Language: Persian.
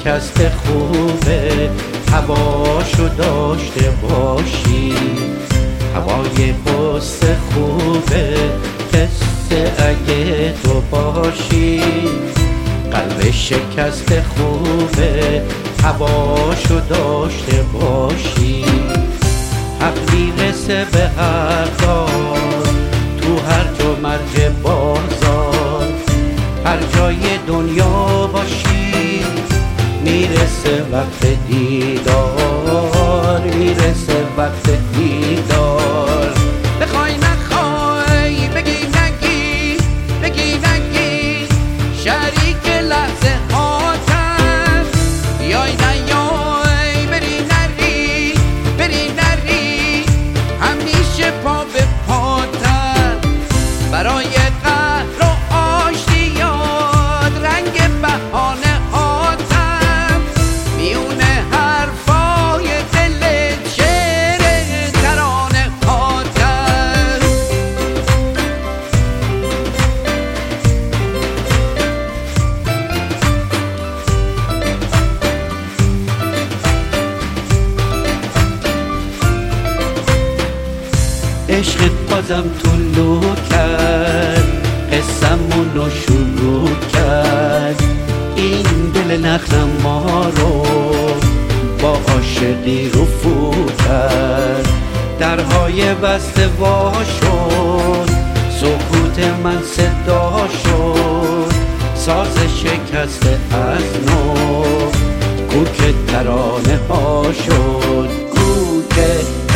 شکست خوبه هواشو داشته باشی، هوای قصه خوبه قصه اگه تو باشی. قلب شکست خوبه هواشو داشته باشی. حق میرسه به حقدار تو هر جا مرج بازار، هر جای دنیا باشی میرسه وقت دیدار، میرسه وقت دیدار. بخوای نخوای بگی نگی، بگی نگی شریک لحظه هاتم، یای نیای بری نری، بری نری همیشه پا به پاتم. برای قهر و آشتیات رنگ بهانه هاتم، میونه حرفای دلت شعر ترانه هاتم. عشقت بازم طلو کرد، قصه‌مونو شروع کرد. این دل نخلم ما رو با عاشقی رفو کرد. درهای بسته وا شد، سکوت من صدا شد. ساز شکسته از نو کوک ترانه ها شد، کوک